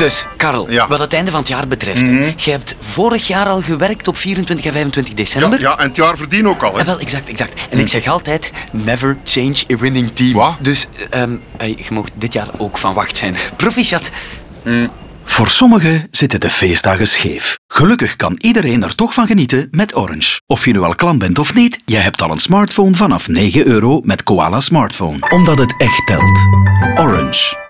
Dus, Karel, Ja. wat het einde van het jaar betreft. Je hebt vorig jaar al gewerkt op 24 en 25 december. Ja, en het jaar verdien ook al, hè. Ah, wel, exact. En ik zeg altijd, never change a winning team. Wat? Dus je mag dit jaar ook van wacht zijn. Proficiat. Voor sommigen zitten de feestdagen scheef. Gelukkig kan iedereen er toch van genieten met Orange. Of je nu al klant bent of niet, jij hebt al een smartphone vanaf €9 met Koala Smartphone. Omdat het echt telt. Orange.